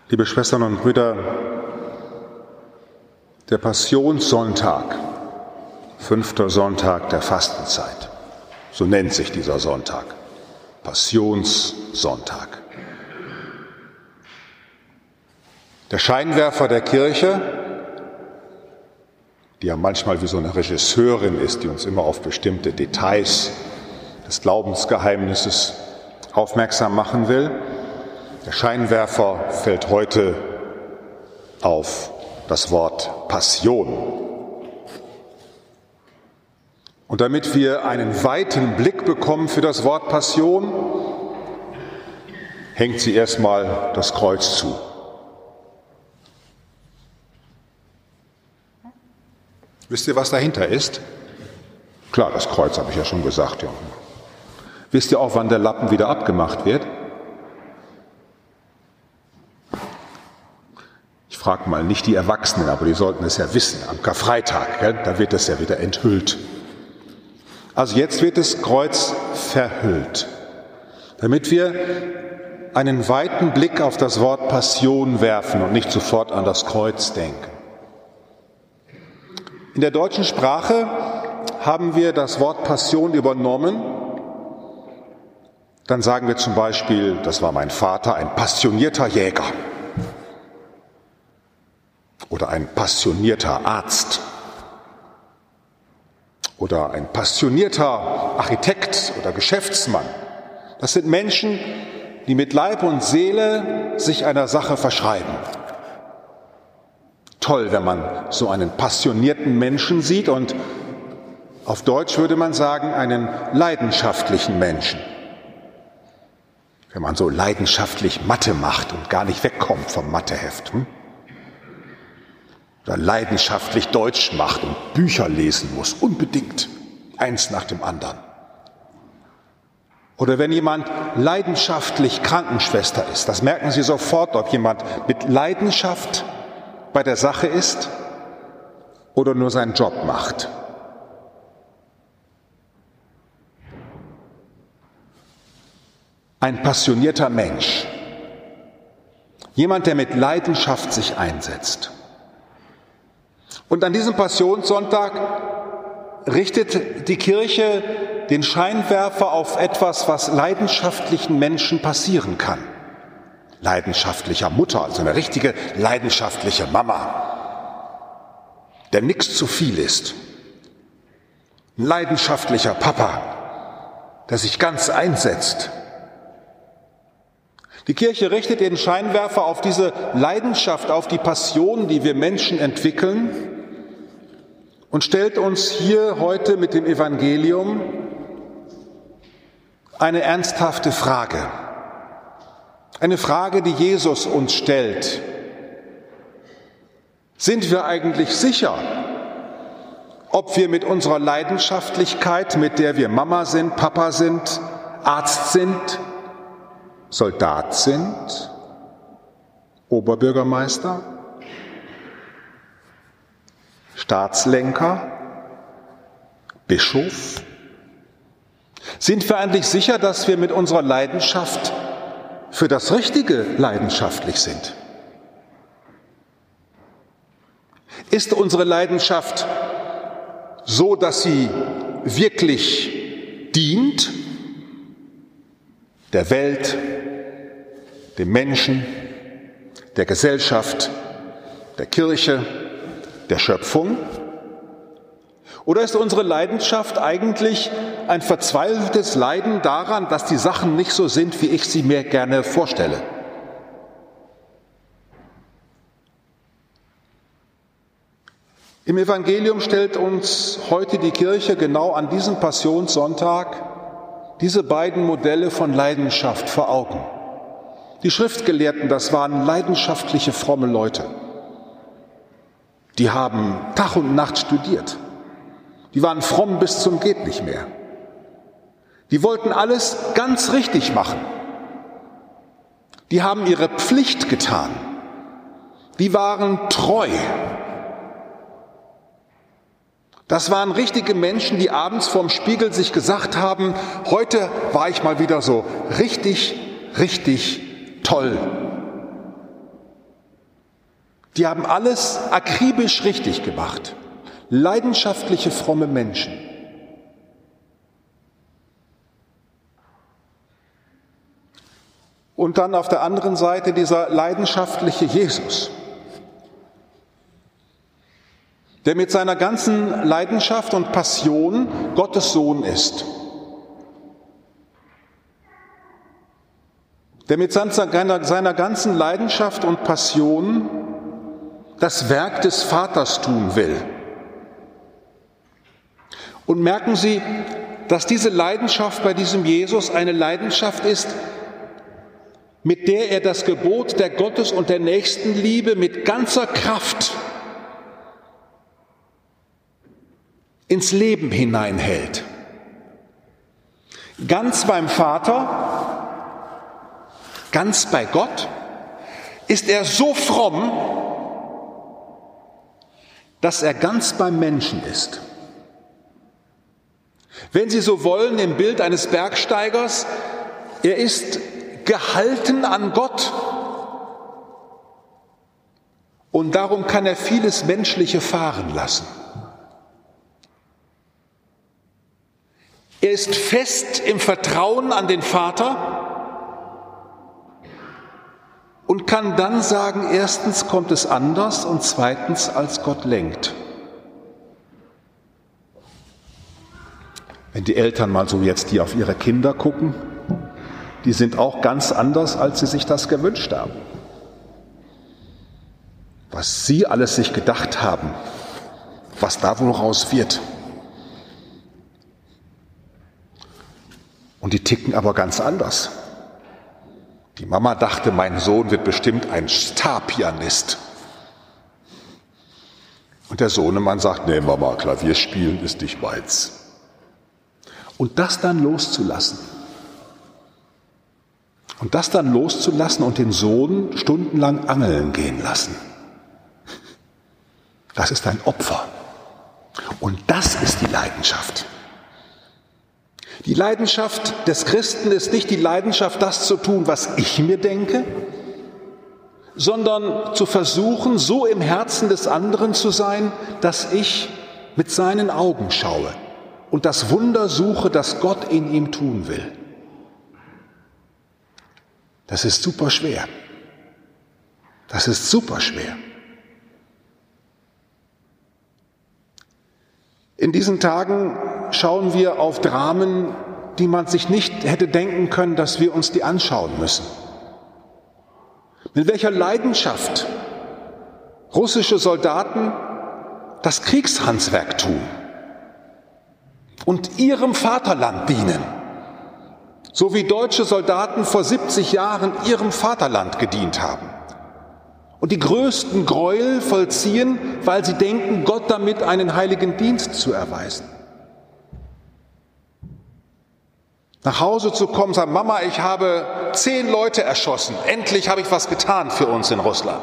Liebe Schwestern und Brüder, der Passionssonntag, 5. Sonntag der Fastenzeit, so nennt sich dieser Sonntag, Passionssonntag. Der Scheinwerfer der Kirche, die ja manchmal wie so eine Regisseurin ist, die uns immer auf bestimmte Details des Glaubensgeheimnisses aufmerksam machen will, der Scheinwerfer fällt heute auf das Wort Passion. Und damit wir einen weiten Blick bekommen für das Wort Passion, hängt sie erstmal das Kreuz zu. Wisst ihr, was dahinter ist? Klar, das Kreuz habe ich ja schon gesagt. Ja. Wisst ihr auch, wann der Lappen wieder abgemacht wird? Ich frage mal nicht die Erwachsenen, aber die sollten es ja wissen. Am Karfreitag, gell? Da wird es ja wieder enthüllt. Also jetzt wird das Kreuz verhüllt, damit wir einen weiten Blick auf das Wort Passion werfen und nicht sofort an das Kreuz denken. In der deutschen Sprache haben wir das Wort Passion übernommen. Dann sagen wir zum Beispiel, das war mein Vater, ein passionierter Jäger. Oder ein passionierter Arzt oder ein passionierter Architekt oder Geschäftsmann. Das sind Menschen, die mit Leib und Seele sich einer Sache verschreiben. Toll, wenn man so einen passionierten Menschen sieht und auf Deutsch würde man sagen, einen leidenschaftlichen Menschen. Wenn man so leidenschaftlich Mathe macht und gar nicht wegkommt vom Matheheft. Oder leidenschaftlich Deutsch macht und Bücher lesen muss, unbedingt, eins nach dem anderen. Oder wenn jemand leidenschaftlich Krankenschwester ist, das merken Sie sofort, ob jemand mit Leidenschaft bei der Sache ist oder nur seinen Job macht. Ein passionierter Mensch, jemand, der mit Leidenschaft sich einsetzt. Und an diesem Passionssonntag richtet die Kirche den Scheinwerfer auf etwas, was leidenschaftlichen Menschen passieren kann. Leidenschaftlicher Mutter, also eine richtige leidenschaftliche Mama, der nichts zu viel ist. Ein leidenschaftlicher Papa, der sich ganz einsetzt. Die Kirche richtet den Scheinwerfer auf diese Leidenschaft, auf die Passion, die wir Menschen entwickeln und stellt uns hier heute mit dem Evangelium eine ernsthafte Frage. Eine Frage, die Jesus uns stellt. Sind wir eigentlich sicher, ob wir mit unserer Leidenschaftlichkeit, mit der wir Mama sind, Papa sind, Arzt sind, Soldat sind, Oberbürgermeister, Staatslenker, Bischof? Sind wir eigentlich sicher, dass wir mit unserer Leidenschaft für das Richtige leidenschaftlich sind? Ist unsere Leidenschaft so, dass sie wirklich dient der Welt, dem Menschen, der Gesellschaft, der Kirche, der Schöpfung? Oder ist unsere Leidenschaft eigentlich ein verzweifeltes Leiden daran, dass die Sachen nicht so sind, wie ich sie mir gerne vorstelle? Im Evangelium stellt uns heute die Kirche genau an diesem Passionssonntag diese beiden Modelle von Leidenschaft vor Augen. Die Schriftgelehrten, das waren leidenschaftliche, fromme Leute. Die haben Tag und Nacht studiert. Die waren fromm bis zum geht nicht mehr. Die wollten alles ganz richtig machen. Die haben ihre Pflicht getan. Die waren treu. Das waren richtige Menschen, die abends vorm Spiegel sich gesagt haben, heute war ich mal wieder so richtig toll. Die haben alles akribisch richtig gemacht. Leidenschaftliche, fromme Menschen. Und dann auf der anderen Seite dieser leidenschaftliche Jesus, der mit seiner ganzen Leidenschaft und Passion Gottes Sohn ist. Der mit seiner ganzen Leidenschaft und Passion das Werk des Vaters tun will. Und merken Sie, dass diese Leidenschaft bei diesem Jesus eine Leidenschaft ist, mit der er das Gebot der Gottes- und der Nächstenliebe mit ganzer Kraft ins Leben hineinhält. Ganz beim Vater, ganz bei Gott ist er so fromm, dass er ganz beim Menschen ist. Wenn Sie so wollen, im Bild eines Bergsteigers, er ist gehalten an Gott und darum kann er vieles Menschliche fahren lassen. Er ist fest im Vertrauen an den Vater und kann dann sagen, erstens kommt es anders und zweitens, als Gott lenkt. Wenn die Eltern mal so jetzt hier auf ihre Kinder gucken, die sind auch ganz anders, als sie sich das gewünscht haben. Was sie alles sich gedacht haben, was da wohl raus wird. Und die ticken aber ganz anders. Die Mama dachte, mein Sohn wird bestimmt ein Star-Pianist. Und der Sohnemann sagt, nee Mama, Klavier spielen ist nicht meins. Und das dann loszulassen. Und den Sohn stundenlang angeln gehen lassen. Das ist ein Opfer. Und das ist die Leidenschaft. Die Leidenschaft des Christen ist nicht die Leidenschaft, das zu tun, was ich mir denke, sondern zu versuchen, so im Herzen des anderen zu sein, dass ich mit seinen Augen schaue und das Wunder suche, das Gott in ihm tun will. Das ist super schwer. Das ist super schwer. In diesen Tagen schauen wir auf Dramen, die man sich nicht hätte denken können, dass wir uns die anschauen müssen. Mit welcher Leidenschaft russische Soldaten das Kriegshandwerk tun und ihrem Vaterland dienen, so wie deutsche Soldaten vor 70 Jahren ihrem Vaterland gedient haben und die größten Gräuel vollziehen, weil sie denken, Gott damit einen heiligen Dienst zu erweisen. Nach Hause zu kommen, sagen, Mama, ich habe 10 Leute erschossen, endlich habe ich was getan für uns in Russland.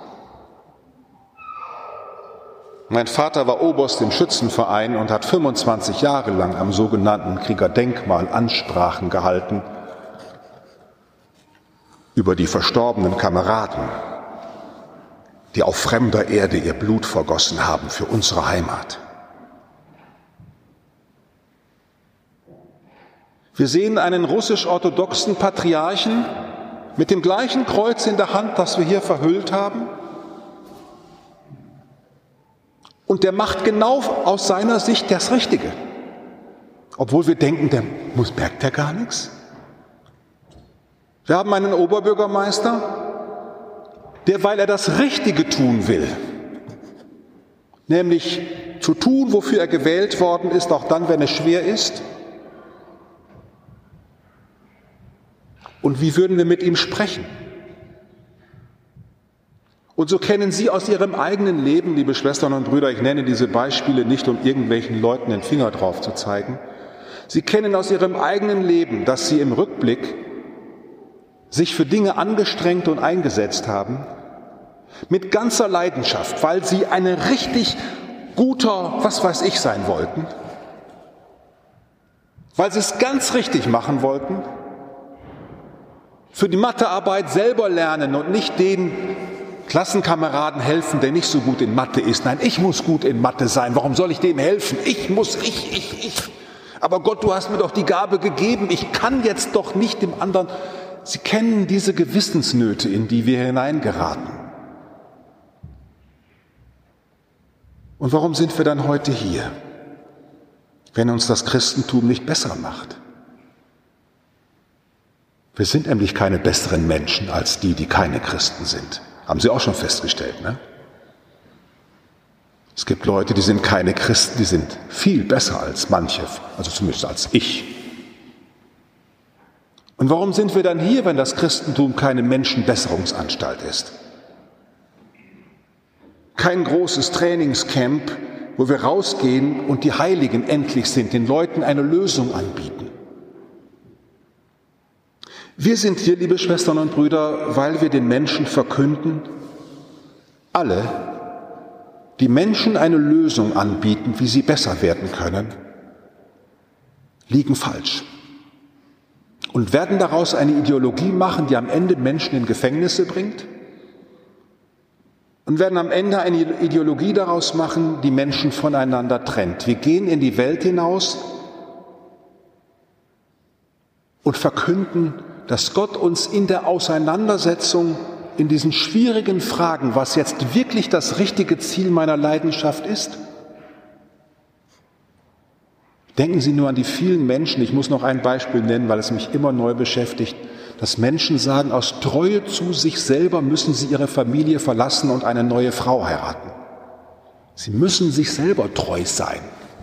Mein Vater war Oberst im Schützenverein und hat 25 Jahre lang am sogenannten Kriegerdenkmal Ansprachen gehalten über die verstorbenen Kameraden, die auf fremder Erde ihr Blut vergossen haben für unsere Heimat. Wir sehen einen russisch-orthodoxen Patriarchen mit dem gleichen Kreuz in der Hand, das wir hier verhüllt haben. Und der macht genau aus seiner Sicht das Richtige. Obwohl wir denken, merkt der gar nichts. Wir haben einen Oberbürgermeister, der, weil er das Richtige tun will, nämlich zu tun, wofür er gewählt worden ist, auch dann, wenn es schwer ist. Und wie würden wir mit ihm sprechen? Und so kennen Sie aus Ihrem eigenen Leben, liebe Schwestern und Brüder, ich nenne diese Beispiele nicht, um irgendwelchen Leuten den Finger drauf zu zeigen. Sie kennen aus Ihrem eigenen Leben, dass Sie im Rückblick sich für Dinge angestrengt und eingesetzt haben, mit ganzer Leidenschaft, weil Sie ein richtig guter, was weiß ich, sein wollten, weil Sie es ganz richtig machen wollten, für die Mathearbeit selber lernen und nicht den Klassenkameraden helfen, der nicht so gut in Mathe ist. Nein, ich muss gut in Mathe sein. Warum soll ich dem helfen? Ich. Aber Gott, du hast mir doch die Gabe gegeben. Ich kann jetzt doch nicht dem anderen. Sie kennen diese Gewissensnöte, in die wir hineingeraten. Und warum sind wir dann heute hier, wenn uns das Christentum nicht besser macht? Wir sind nämlich keine besseren Menschen als die, die keine Christen sind. Haben Sie auch schon festgestellt, ne? Es gibt Leute, die sind keine Christen, die sind viel besser als manche, also zumindest als ich. Und warum sind wir dann hier, wenn das Christentum keine Menschenbesserungsanstalt ist? Kein großes Trainingscamp, wo wir rausgehen und die Heiligen endlich sind, den Leuten eine Lösung anbieten. Wir sind hier, liebe Schwestern und Brüder, weil wir den Menschen verkünden, alle, die Menschen eine Lösung anbieten, wie sie besser werden können, liegen falsch und werden daraus eine Ideologie machen, die am Ende Menschen in Gefängnisse bringt und werden am Ende eine Ideologie daraus machen, die Menschen voneinander trennt. Wir gehen in die Welt hinaus und verkünden, dass Gott uns in der Auseinandersetzung in diesen schwierigen Fragen, was jetzt wirklich das richtige Ziel meiner Leidenschaft ist. Denken Sie nur an die vielen Menschen, ich muss noch ein Beispiel nennen, weil es mich immer neu beschäftigt, dass Menschen sagen, aus Treue zu sich selber müssen sie ihre Familie verlassen und eine neue Frau heiraten. Sie müssen sich selber treu sein.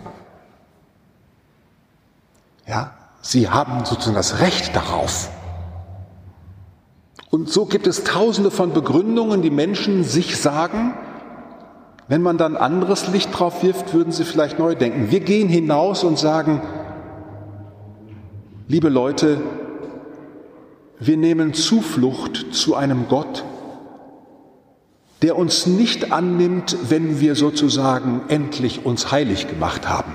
Ja, sie haben sozusagen das Recht darauf. Und so gibt es tausende von Begründungen, die Menschen sich sagen. Wenn man dann anderes Licht drauf wirft, würden sie vielleicht neu denken. Wir gehen hinaus und sagen, liebe Leute, wir nehmen Zuflucht zu einem Gott, der uns nicht annimmt, wenn wir sozusagen endlich uns heilig gemacht haben,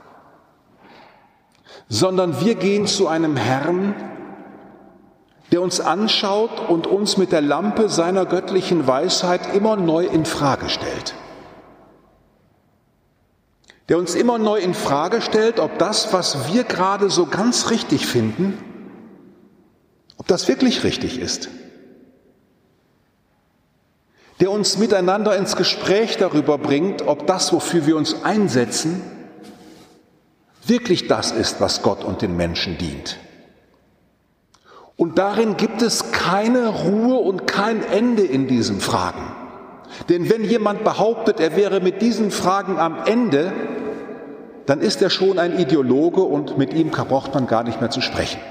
sondern wir gehen zu einem Herrn, der uns anschaut und uns mit der Lampe seiner göttlichen Weisheit immer neu in Frage stellt. Der uns immer neu in Frage stellt, ob das, was wir gerade so ganz richtig finden, ob das wirklich richtig ist. Der uns miteinander ins Gespräch darüber bringt, ob das, wofür wir uns einsetzen, wirklich das ist, was Gott und den Menschen dient. Und darin gibt es keine Ruhe und kein Ende in diesen Fragen. Denn wenn jemand behauptet, er wäre mit diesen Fragen am Ende, dann ist er schon ein Ideologe und mit ihm braucht man gar nicht mehr zu sprechen.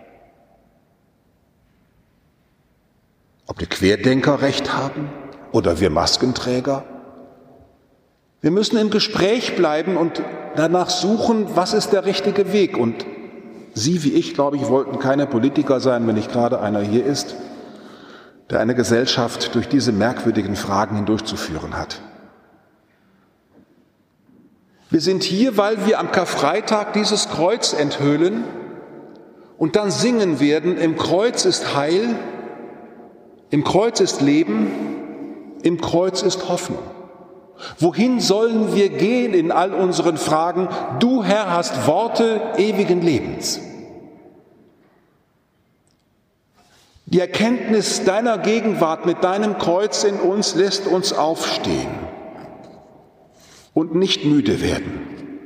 Ob die Querdenker recht haben oder wir Maskenträger. Wir müssen im Gespräch bleiben und danach suchen, was ist der richtige Weg. Und Sie wie ich, glaube ich, wollten keine Politiker sein, wenn nicht gerade einer hier ist, der eine Gesellschaft durch diese merkwürdigen Fragen hindurchzuführen hat. Wir sind hier, weil wir am Karfreitag dieses Kreuz enthüllen und dann singen werden, im Kreuz ist Heil, im Kreuz ist Leben, im Kreuz ist Hoffnung. Wohin sollen wir gehen in all unseren Fragen? Du, Herr, hast Worte ewigen Lebens. Die Erkenntnis deiner Gegenwart mit deinem Kreuz in uns lässt uns aufstehen und nicht müde werden.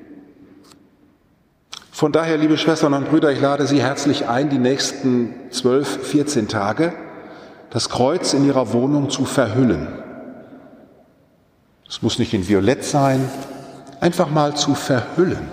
Von daher, liebe Schwestern und Brüder, ich lade Sie herzlich ein, die nächsten 12, 14 Tage das Kreuz in Ihrer Wohnung zu verhüllen. Es muss nicht in Violett sein, einfach mal zu verhüllen,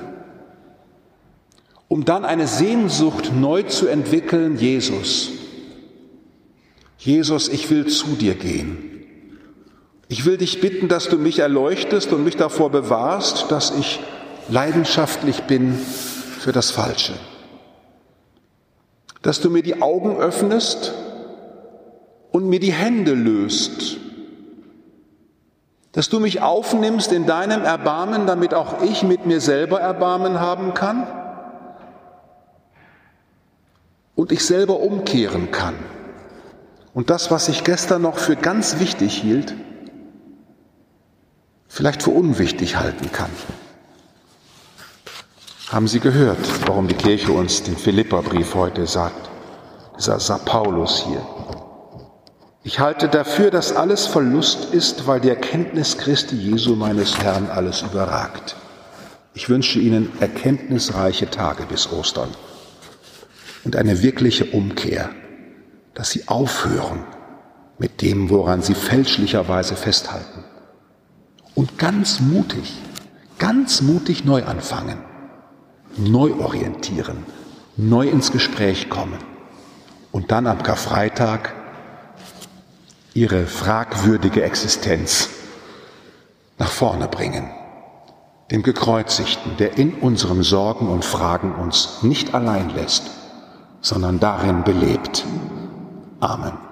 um dann eine Sehnsucht neu zu entwickeln, Jesus. Jesus, ich will zu dir gehen. Ich will dich bitten, dass du mich erleuchtest und mich davor bewahrst, dass ich leidenschaftlich bin für das Falsche. Dass du mir die Augen öffnest und mir die Hände löst. Dass du mich aufnimmst in deinem Erbarmen, damit auch ich mit mir selber Erbarmen haben kann und ich selber umkehren kann und das, was ich gestern noch für ganz wichtig hielt, vielleicht für unwichtig halten kann. Haben Sie gehört, warum die Kirche uns den Philipperbrief heute sagt? Dieser Paulus hier. Ich halte dafür, dass alles Verlust ist, weil die Erkenntnis Christi Jesu meines Herrn alles überragt. Ich wünsche Ihnen erkenntnisreiche Tage bis Ostern und eine wirkliche Umkehr, dass Sie aufhören mit dem, woran Sie fälschlicherweise festhalten und ganz mutig neu anfangen, neu orientieren, neu ins Gespräch kommen und dann am Karfreitag Ihre fragwürdige Existenz nach vorne bringen. Dem Gekreuzigten, der in unseren Sorgen und Fragen uns nicht allein lässt, sondern darin belebt. Amen.